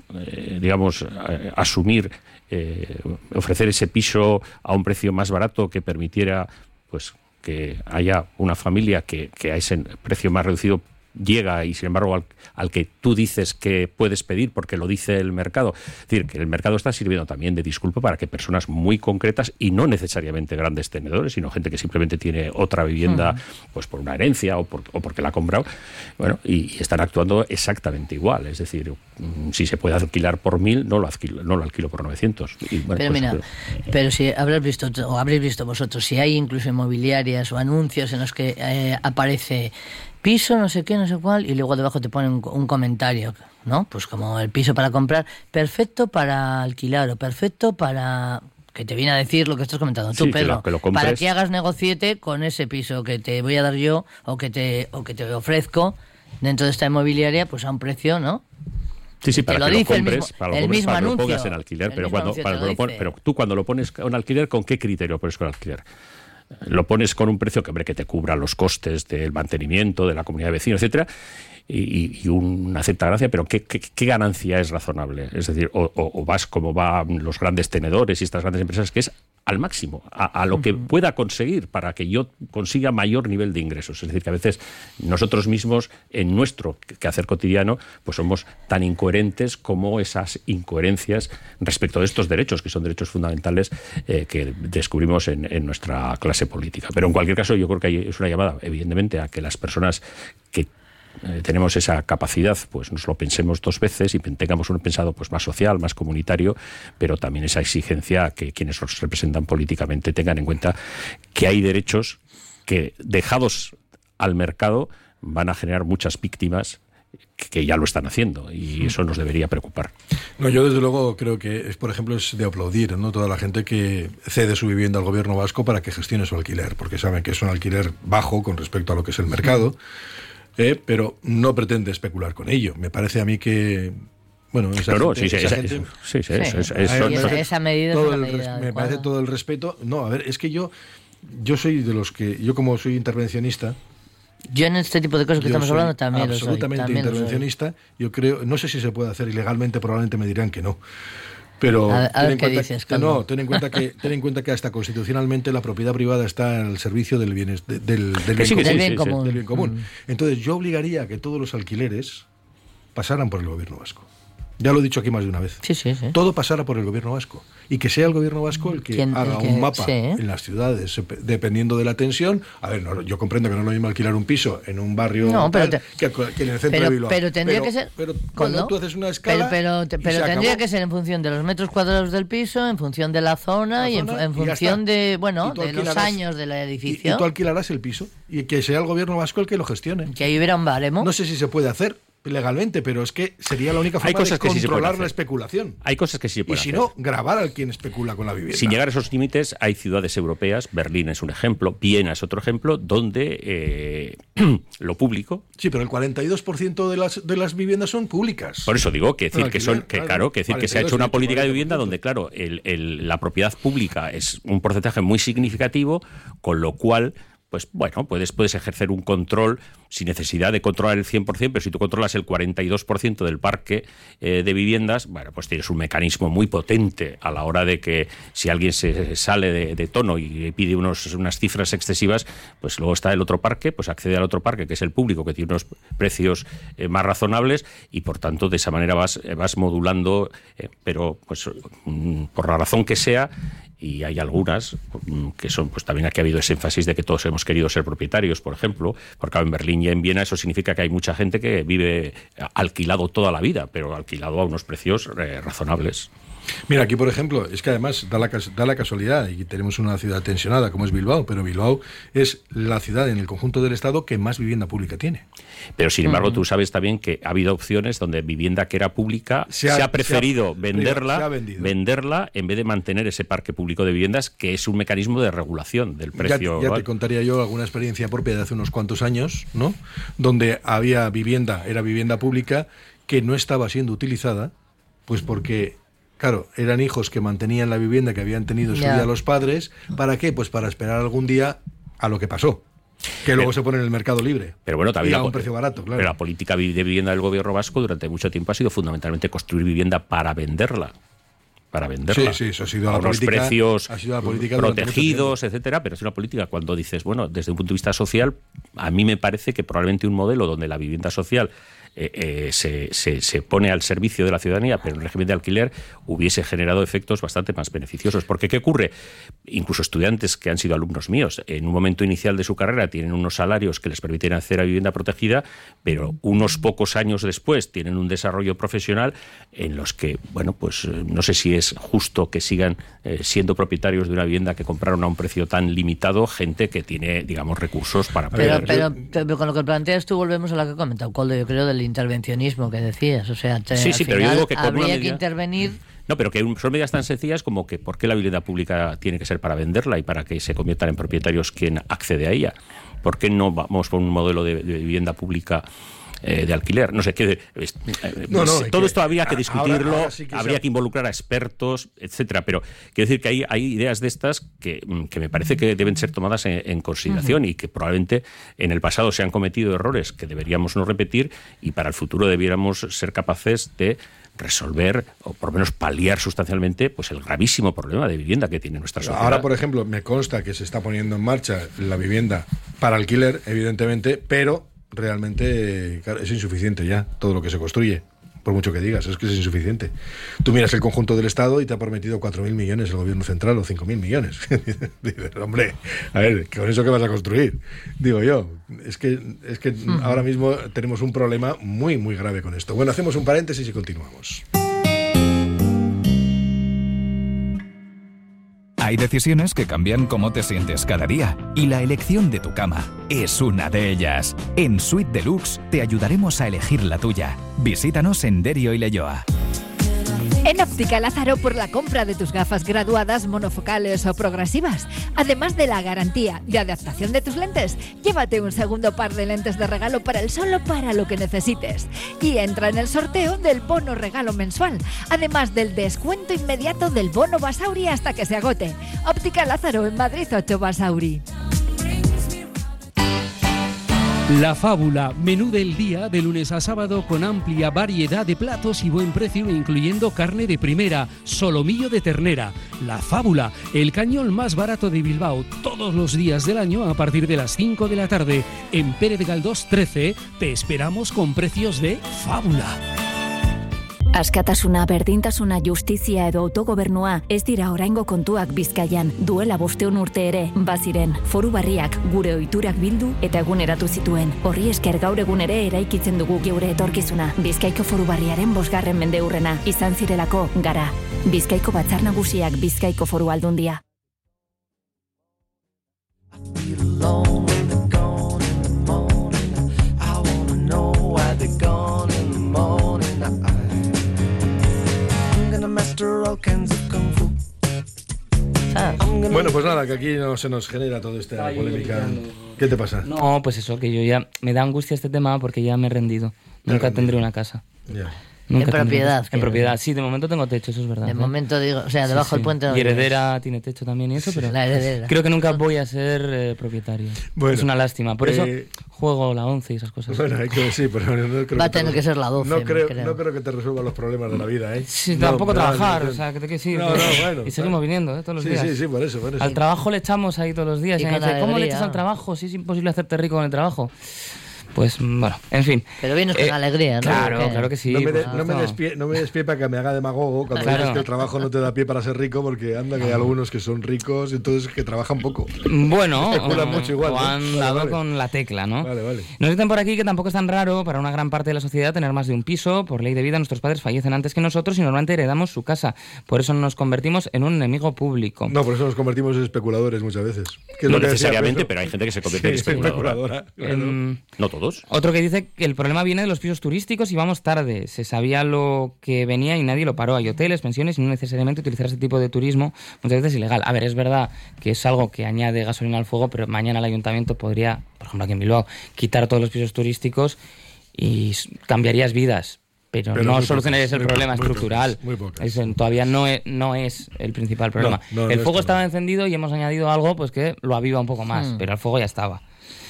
asumir, ofrecer ese piso a un precio más barato que permitiera, pues, que haya una familia que a ese precio más reducido llega, y sin embargo al que tú dices que puedes pedir porque lo dice el mercado. Es decir, que el mercado está sirviendo también de disculpa para que personas muy concretas, y no necesariamente grandes tenedores, sino gente que simplemente tiene otra vivienda, pues por una herencia o porque la ha comprado, y están actuando exactamente igual. Es decir, si se puede alquilar por 1.000, no lo alquilo por 900. Pero si habréis visto vosotros, si hay incluso inmobiliarias o anuncios en los que aparece piso, no sé qué, no sé cuál, y luego debajo te ponen un comentario, ¿no? Pues como el piso para comprar, perfecto para alquilar, o perfecto para... que te viene a decir lo que estás comentando tú, Pedro, que lo para que hagas negociete con ese piso que te voy a dar yo, o que te ofrezco dentro de esta inmobiliaria, pues a un precio, ¿no? Sí, para que lo compres, para que lo pongas en alquiler, pero tú cuando lo pones en alquiler, ¿con qué criterio lo pones con alquiler? Lo pones con un precio que te cubra los costes del mantenimiento, de la comunidad de vecinos, etcétera, y una cierta ganancia, pero ¿qué ganancia es razonable? Es decir, o vas como van los grandes tenedores y estas grandes empresas, que es al máximo, a lo que pueda conseguir para que yo consiga mayor nivel de ingresos. Es decir, que a veces nosotros mismos, en nuestro quehacer cotidiano, pues somos tan incoherentes como esas incoherencias respecto de estos derechos, que son derechos fundamentales que descubrimos en nuestra clase política. Pero en cualquier caso, yo creo que es una llamada, evidentemente, a que las personas que tenemos esa capacidad, pues nos lo pensemos dos veces y tengamos un pensado pues más social, más comunitario, pero también esa exigencia que quienes nos representan políticamente tengan en cuenta que hay derechos que, dejados al mercado, van a generar muchas víctimas que ya lo están haciendo, y eso nos debería preocupar. No, yo desde luego creo que por ejemplo, es de aplaudir, ¿no?, toda la gente que cede su vivienda al gobierno vasco para que gestione su alquiler, porque saben que es un alquiler bajo con respecto a lo que es el mercado. Pero no pretende especular con ello. Me parece a mí que, bueno, esa medida me parece todo el respeto. No, a ver, es que yo soy de los que, yo como soy intervencionista, yo en este tipo de cosas que estamos hablando también absolutamente lo soy. Intervencionista. Yo creo, no sé si se puede hacer ilegalmente, probablemente me dirán que no. Pero ten en cuenta que hasta constitucionalmente la propiedad privada está al servicio del bien común. Entonces yo obligaría a que todos los alquileres pasaran por el gobierno vasco. Ya lo he dicho aquí más de una vez. Sí. Todo pasara por el gobierno vasco. Y que sea el gobierno vasco el que haga un mapa en las ciudades, dependiendo de la tensión. A ver, yo comprendo que no es lo mismo alquilar un piso en un barrio que en el centro de Bilbao. Pero tendría que ser... Pero cuando tú haces una escala... Pero tendría que ser en función de los metros cuadrados del piso, en función de la zona y en función de los años del edificio. Y tú alquilarás el piso. Y que sea el gobierno vasco el que lo gestione. Que ahí hubiera un baremo. No sé si se puede hacer legalmente, pero es que sería la única forma de controlar la especulación. Hay cosas que sí se pueden hacer. Y si no, grabar al quien especula con la vivienda. Sin llegar a esos límites, hay ciudades europeas, Berlín es un ejemplo, Viena es otro ejemplo, donde lo público... Sí, pero el 42% de las viviendas son públicas. Por eso digo que se ha hecho una política de vivienda donde, claro, la propiedad pública es un porcentaje muy significativo, con lo cual... pues bueno, puedes ejercer un control sin necesidad de controlar el 100%, pero si tú controlas el 42% del parque de viviendas, bueno, pues tienes un mecanismo muy potente a la hora de que si alguien se sale de tono y pide unas cifras excesivas, pues luego está el otro parque, pues accede al otro parque, que es el público, que tiene unos precios más razonables, y por tanto de esa manera vas modulando, pero pues por la razón que sea. Y hay algunas que son, pues también aquí ha habido ese énfasis de que todos hemos querido ser propietarios, por ejemplo, porque en Berlín y en Viena eso significa que hay mucha gente que vive alquilado toda la vida, pero alquilado a unos precios razonables. Mira, aquí por ejemplo, es que además da la casualidad, y tenemos una ciudad tensionada como es Bilbao, pero Bilbao es la ciudad en el conjunto del Estado que más vivienda pública tiene. Pero sin embargo tú sabes también que ha habido opciones donde vivienda que era pública se ha preferido venderla en vez de mantener ese parque público de viviendas, que es un mecanismo de regulación del precio. Ya te contaría yo alguna experiencia propia de hace unos cuantos años, ¿no?, donde había era vivienda pública que no estaba siendo utilizada, pues porque... claro, eran hijos que mantenían la vivienda que habían tenido su día los padres. ¿Para qué? Pues para esperar algún día a lo que pasó. Que luego se pone en el mercado libre. Pero bueno, también a un precio barato, claro. Pero la política de vivienda del gobierno vasco durante mucho tiempo ha sido fundamentalmente construir vivienda para venderla. Sí, eso ha sido a la unos política, precios protegidos, etcétera, pero es una política cuando dices, bueno, desde un punto de vista social, a mí me parece que probablemente un modelo donde la vivienda social se pone al servicio de la ciudadanía, pero en régimen de alquiler, hubiese generado efectos bastante más beneficiosos. Porque ¿qué ocurre? Incluso estudiantes que han sido alumnos míos, en un momento inicial de su carrera tienen unos salarios que les permiten acceder a vivienda protegida, pero unos pocos años después tienen un desarrollo profesional en los que, bueno, pues no sé si es justo que sigan siendo propietarios de una vivienda que compraron a un precio tan limitado, gente que tiene, digamos, recursos para poder... Pero con lo que planteas tú volvemos a lo que ha comentado Koldo, yo creo, del intervencionismo que decías, o sea, sí, pero yo digo que habría que intervenir. No, pero que son medidas tan sencillas como que ¿por qué la vivienda pública tiene que ser para venderla y para que se conviertan en propietarios quien accede a ella? ¿Por qué no vamos por un modelo de vivienda pública de alquiler? No sé qué. Todo esto habría que discutirlo, ahora sí que habría que involucrar a expertos, etcétera. Pero quiero decir que hay ideas de estas que me parece que deben ser tomadas en consideración y que probablemente en el pasado se han cometido errores que deberíamos no repetir y para el futuro debiéramos ser capaces de resolver o por lo menos paliar sustancialmente pues el gravísimo problema de vivienda que tiene nuestra sociedad. Ahora, por ejemplo, me consta que se está poniendo en marcha la vivienda para alquiler, evidentemente, pero realmente claro, es insuficiente ya todo lo que se construye. Por mucho que digas, es que es insuficiente. Tú miras el conjunto del Estado y te ha prometido 4.000 millones el gobierno central o 5.000 millones. Dices, hombre, a ver, ¿con eso qué vas a construir? Digo yo, es que ahora mismo tenemos un problema muy, muy grave con esto. Bueno, hacemos un paréntesis y continuamos. Hay decisiones que cambian cómo te sientes cada día y la elección de tu cama es una de ellas. En Suite Deluxe te ayudaremos a elegir la tuya. Visítanos en Derio y Leioa. En Óptica Lázaro, por la compra de tus gafas graduadas, monofocales o progresivas, además de la garantía de adaptación de tus lentes, llévate un segundo par de lentes de regalo para el sol o para lo que necesites. Y entra en el sorteo del bono regalo mensual, además del descuento inmediato del bono Basauri hasta que se agote. Óptica Lázaro, en Madrid 8 Basauri. La Fábula, menú del día de lunes a sábado con amplia variedad de platos y buen precio, incluyendo carne de primera, solomillo de ternera. La Fábula, el cañón más barato de Bilbao, todos los días del año a partir de las 5 de la tarde. En Pérez Galdós 13 te esperamos con precios de Fábula. Askatasuna, berdintasuna, justizia edo autogobernua ez dira oraingo kontuak Bizkaian. Duela 500 urte ere, baziren, foru barriak gure ohiturak bildu eta eguneratu zituen. Horri esker gaur egun ere eraikitzen dugu geure etorkizuna. Bizkaiko foru barriaren 5. mendeurrena izan zirelako gara. Bizkaiko Batzar Nagusiak, Bizkaiko Foru Aldundia. Bueno, pues nada, que aquí no se nos genera toda esta polémica. ¿Qué te pasa? No, pues eso, que yo ya me da angustia este tema porque ya me he rendido. Nunca tendré una casa. Ya. Nunca En propiedad. En propiedad, sí, de momento tengo techo, eso es verdad. De momento digo, o sea, debajo del puente no Y heredera tienes. tiene techo también y eso, pero La heredera. creo que nunca voy a ser propietario. Bueno, es una lástima. Por eso juego la 11 y esas cosas. Bueno, hay que sí, pero no creo Va a tener que ser la 12, no creo creo. que te resuelva los problemas de la vida, ¿eh? Sí, No, tampoco no, trabajar, no, o sea, que te quiero decir. no, bueno, y seguimos viniendo, todos los sí, días. Sí, por eso. Al trabajo le echamos ahí todos los días. Y Y me con dice, ¿cómo le alegría. echas al trabajo si es imposible hacerte rico con el trabajo? Pues bueno, en fin. Pero vienes con alegría, ¿no? Claro, ¿Qué? claro que sí. No me, por no me des pie para que me haga demagogo cuando Claro. dices que el trabajo no te da pie para ser rico, porque anda que hay algunos que son ricos y entonces que trabajan poco. Bueno, Especulan mucho igual, o ¿no? han Vale, dado vale. con la tecla, ¿no? Vale. Nos dicen por aquí que tampoco es tan raro para una gran parte de la sociedad tener más de un piso. Por ley de vida, nuestros padres fallecen antes que nosotros y normalmente heredamos su casa. Por eso nos convertimos en un enemigo público. No, por eso nos convertimos en especuladores muchas veces. Que es No lo que decía necesariamente, Pedro. pero hay gente que se convierte en especuladora. claro. No todos. Otro que dice que el problema viene de los pisos turísticos y vamos tarde. Se sabía lo que venía y nadie lo paró. Hay hoteles, pensiones y no necesariamente utilizar ese tipo de turismo muchas veces ilegal. A ver, es verdad que es algo que añade gasolina al fuego, pero mañana el ayuntamiento podría, por ejemplo aquí en Bilbao, quitar todos los pisos turísticos y cambiarías vidas. Pero no muy solucionarías pocas, el problema muy estructural. pocas, muy pocas. Todavía no es el principal problema. No, el no fuego es estaba encendido y hemos añadido algo pues que lo aviva un poco más, pero el fuego ya estaba.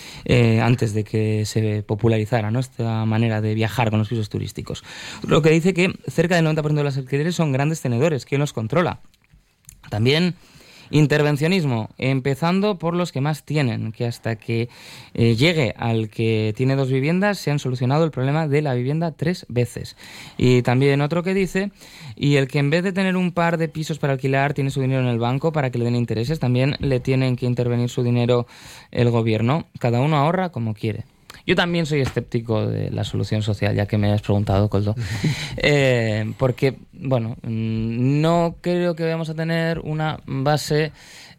Antes de que se popularizara, ¿no?, esta manera de viajar con los pisos turísticos. Lo que dice que cerca del 90% de los alquileres son grandes tenedores. ¿Quién los controla? También intervencionismo, empezando por los que más tienen, que hasta que llegue al que tiene 2 viviendas se han solucionado el problema de la vivienda 3 veces. Y también otro que dice, y el que en vez de tener un par de pisos para alquilar tiene su dinero en el banco para que le den intereses, también le tienen que intervenir su dinero el gobierno. Cada uno ahorra como quiere. Yo también soy escéptico de la solución social, ya que me has preguntado, Coldo. Porque, bueno, no creo que vayamos a tener una base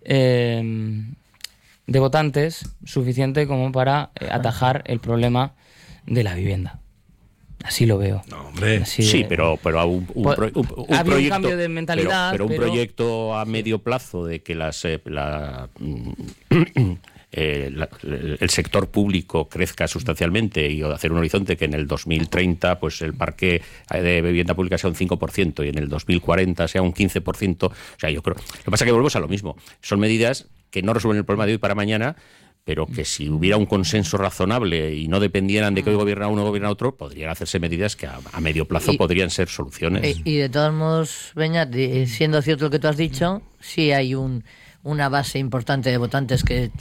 de votantes suficiente como para atajar el problema de la vivienda. Así lo veo. No, hombre. Así Sí, de- pero un Había un proyecto, cambio de mentalidad, pero un pero- proyecto a medio plazo de que el sector público crezca sustancialmente y hacer un horizonte que en el 2030 pues el parque de vivienda pública sea un 5% y en el 2040 sea un 15%. O sea, yo creo. Lo que pasa es que volvemos a lo mismo. Son medidas que no resuelven el problema de hoy para mañana, pero que si hubiera un consenso razonable y no dependieran de que hoy gobierna uno o gobierna otro, podrían hacerse medidas que a medio plazo podrían ser soluciones. Y de todos modos, Beñat, siendo cierto lo que tú has dicho, sí hay una base importante de votantes que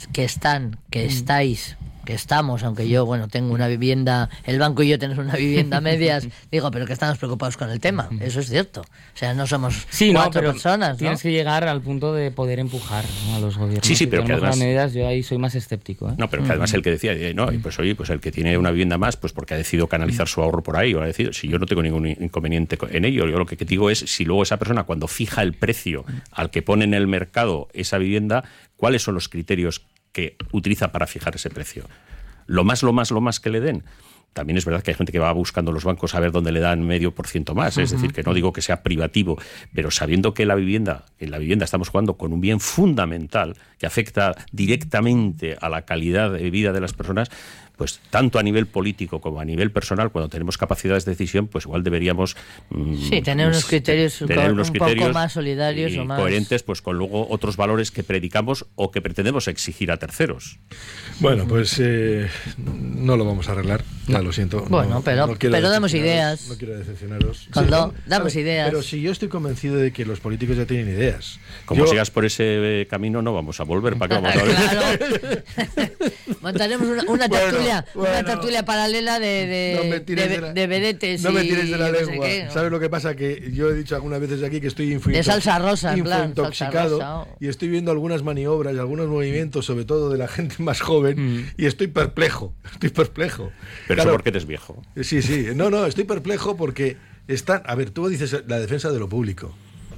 estamos, aunque yo, tengo una vivienda, el banco y yo tenemos una vivienda a medias, digo, pero que estamos preocupados con el tema. Eso es cierto. O sea, no somos cuatro personas, ¿no? Tienes que llegar al punto de poder empujar, ¿no?, a los gobiernos. Sí, pero que además... medidas, yo ahí soy más escéptico, ¿eh? No, pero que además el que decía, pues el que tiene una vivienda más, pues porque ha decidido canalizar su ahorro por ahí, o ha decidido, si yo no tengo ningún inconveniente en ello, yo lo que digo es, si luego esa persona, cuando fija el precio al que pone en el mercado esa vivienda, ¿cuáles son los criterios que utiliza para fijar ese precio? Lo más que le den. También es verdad que hay gente que va buscando los bancos a ver dónde le dan 0,5% más. Es decir, que no digo que sea privativo, pero sabiendo que en la vivienda estamos jugando con un bien fundamental que afecta directamente a la calidad de vida de las personas, pues tanto a nivel político como a nivel personal, cuando tenemos capacidades de decisión, pues igual deberíamos tener unos criterios un poco más solidarios y o más coherentes, pues con luego otros valores que predicamos o que pretendemos exigir a terceros. Bueno, pues no lo vamos a arreglar, ya lo siento. Bueno, pero damos ideas. No quiero decepcionaros. Damos ideas. Pero si yo estoy convencido de que los políticos ya tienen ideas. Como sigas por ese camino, no vamos a volver. ¿Para qué vamos a volver? Claro. Montaremos una tertulia paralela de vedetes. No me tires de la lengua. ¿no? ¿Sabes lo que pasa? Que yo he dicho algunas veces aquí que estoy de salsa rosa, intoxicado, y estoy viendo algunas maniobras y algunos movimientos, sobre todo de la gente más joven, y estoy perplejo. Pero claro, eso porque eres viejo. Sí. No, estoy perplejo porque están... A ver, tú dices la defensa de lo público.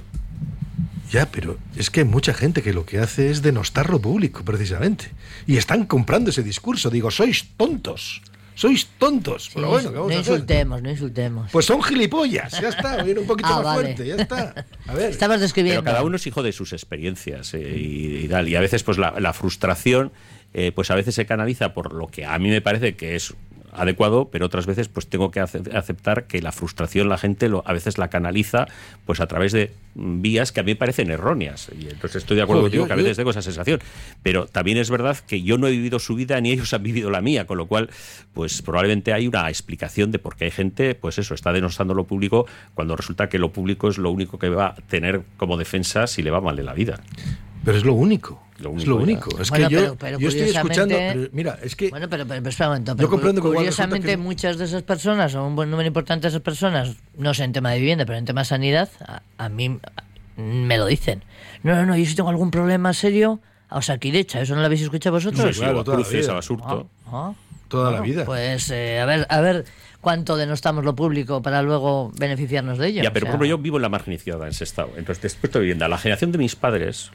Ya, pero es que hay mucha gente que lo que hace es denostar lo público, precisamente. Y están comprando ese discurso. Digo, sois tontos. Pero bueno, ¿qué vamos a hacer? No insultemos. Pues son gilipollas, ya está. Viene un poquito más fuerte, ya está. A ver. Estabas describiendo. Pero cada uno es hijo de sus experiencias y tal. Y a veces, pues la frustración, pues a veces se canaliza por lo que a mí me parece que es adecuado, pero otras veces pues tengo que aceptar que la frustración la gente a veces la canaliza pues a través de vías que a mí me parecen erróneas, y entonces estoy de acuerdo contigo que a veces tengo esa sensación, pero también es verdad que yo no he vivido su vida ni ellos han vivido la mía, con lo cual pues probablemente hay una explicación de por qué hay gente, pues eso, está denostando lo público cuando resulta que lo público es lo único que va a tener como defensa si le va mal en la vida. Pero es lo único. Es lo único. Es que yo estoy escuchando. Mira, es que. Bueno, pero espera un momento. Yo comprendo que curiosamente muchas de esas personas, o un buen número importante de esas personas, no sé en tema de vivienda, pero en tema de sanidad, a mí me lo dicen. No, yo si tengo algún problema serio, a Osakidecha, ¿eso no lo habéis escuchado vosotros? Sí, claro, Cruces, a Basurto. Toda la vida. Pues a ver cuánto denostamos lo público para luego beneficiarnos de ello. Ya, pero por ejemplo, yo vivo en la margen izquierda, en Sestao. Entonces, después de vivienda, la generación de mis padres,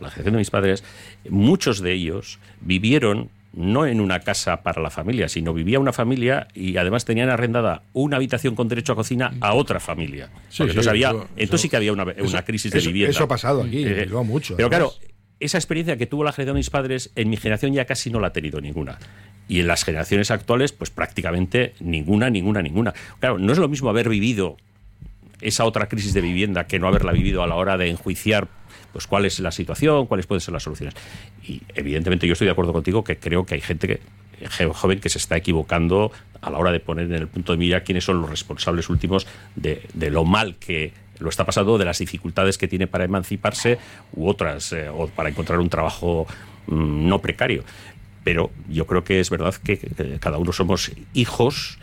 muchos de ellos vivieron no en una casa para la familia, sino vivía una familia y además tenían arrendada una habitación con derecho a cocina a otra familia. Entonces sí que había una crisis de vivienda. Eso ha pasado aquí, lo mucho. Pero claro, esa experiencia que tuvo la generación de mis padres, en mi generación ya casi no la ha tenido ninguna. Y en las generaciones actuales, pues prácticamente ninguna. Claro, no es lo mismo haber vivido esa otra crisis de vivienda que no haberla vivido a la hora de enjuiciar pues cuál es la situación, cuáles pueden ser las soluciones. Y evidentemente yo estoy de acuerdo contigo que creo que hay gente joven que se está equivocando a la hora de poner en el punto de mira quiénes son los responsables últimos de lo mal que lo está pasando, de las dificultades que tiene para emanciparse u otras, o para encontrar un trabajo no precario. Pero yo creo que es verdad que cada uno somos hijos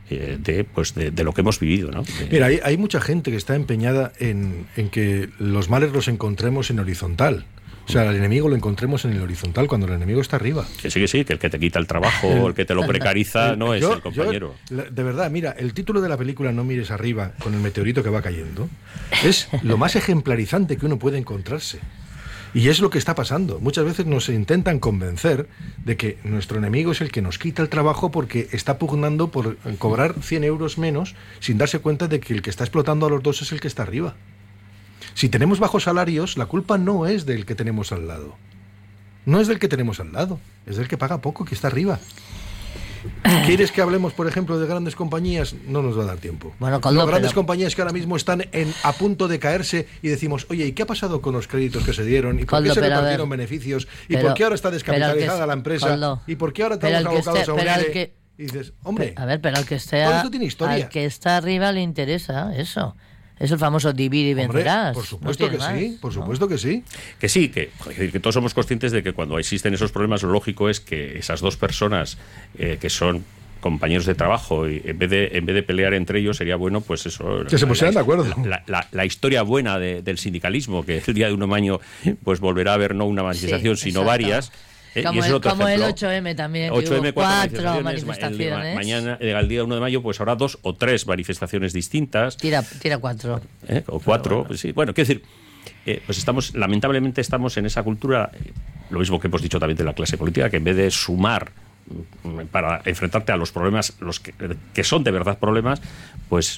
de lo que hemos vivido, ¿no? Mira, hay mucha gente que está empeñada en que los males los encontremos en horizontal. O sea, al enemigo lo encontremos en el horizontal cuando el enemigo está arriba. Que sí, que el que te quita el trabajo o el que te lo precariza no es el compañero. De verdad, mira, el título de la película No mires arriba, con el meteorito que va cayendo, es lo más ejemplarizante que uno puede encontrarse. Y es lo que está pasando. Muchas veces nos intentan convencer de que nuestro enemigo es el que nos quita el trabajo porque está pugnando por cobrar 100 euros menos sin darse cuenta de que el que está explotando a los dos es el que está arriba. Si tenemos bajos salarios, la culpa no es del que tenemos al lado. No es del que tenemos al lado, es del que paga poco, que está arriba. ¿Quieres que hablemos, por ejemplo, de grandes compañías? No nos va a dar tiempo. Bueno, Las grandes compañías que ahora mismo están a punto de caerse y decimos, oye, ¿y qué ha pasado con los créditos que se dieron? ¿Y por qué se repartieron beneficios? ¿Y por qué ahora está descapitalizada la empresa? ¿Y por qué ahora estamos abocados a un ERE? Y dices, hombre, pero al que esté todo esto tiene historia. Al que está arriba le interesa eso. Es el famoso divide y vencerás. Por supuesto que sí, por supuesto que sí. Que sí, que todos somos conscientes de que cuando existen esos problemas, lo lógico es que esas dos personas que son compañeros de trabajo, y en vez de pelear entre ellos, sería bueno, pues eso, que se pusieran de acuerdo. La historia buena del sindicalismo, que el día de 1 de mayo pues volverá a haber no una manifestación, sino varias. Como el 8M también, 8M, 4 manifestaciones. Mañana, el día 1 de mayo, pues habrá 2 o 3 manifestaciones distintas. Tira 4. O 4, pues sí. Bueno, quiero decir, pues lamentablemente estamos en esa cultura, lo mismo que hemos dicho también de la clase política, que en vez de sumar para enfrentarte a los problemas, los que son de verdad problemas, pues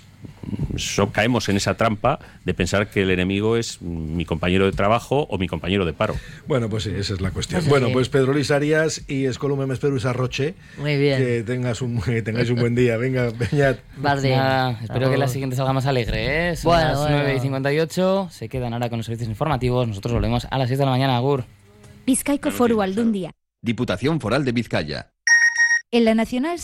caemos en esa trampa de pensar que el enemigo es mi compañero de trabajo o mi compañero de paro. Bueno, pues sí, esa es la cuestión. Bueno, pues Pedro Luis Arias y Escolum Mesperus Arroche. Muy bien. Que tengáis un buen día. Venga, Beñat. Espero que la siguiente salga más alegre, ¿eh? Son las 9:58. Se quedan ahora con los servicios informativos. Nosotros volvemos a las 6 de la mañana. Agur. Bizkaiko Foru Aldundia. Diputación Foral de Vizcaya. En la Nacional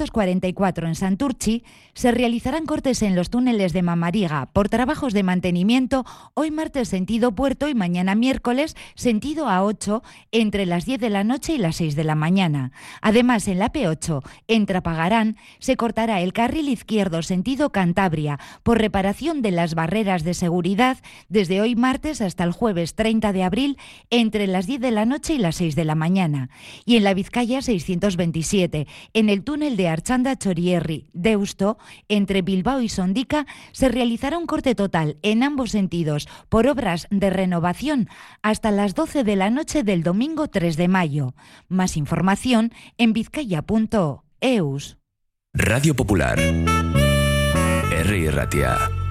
644 en Santurtzi se realizarán cortes en los túneles de Mamariga por trabajos de mantenimiento hoy martes sentido Puerto y mañana miércoles sentido A8 entre las 10 de la noche y las 6 de la mañana. Además, en la P8 en Trapagarán se cortará el carril izquierdo sentido Cantabria por reparación de las barreras de seguridad desde hoy martes hasta el jueves 30 de abril entre las 10 de la noche y las 6 de la mañana. Y en la Vizcaya 627 en el túnel de Archanda-Chorierri, Deusto, entre Bilbao y Sondica, se realizará un corte total en ambos sentidos por obras de renovación hasta las 12 de la noche del domingo 3 de mayo. Más información en vizcaya.eus. Radio Popular. R. Ratia.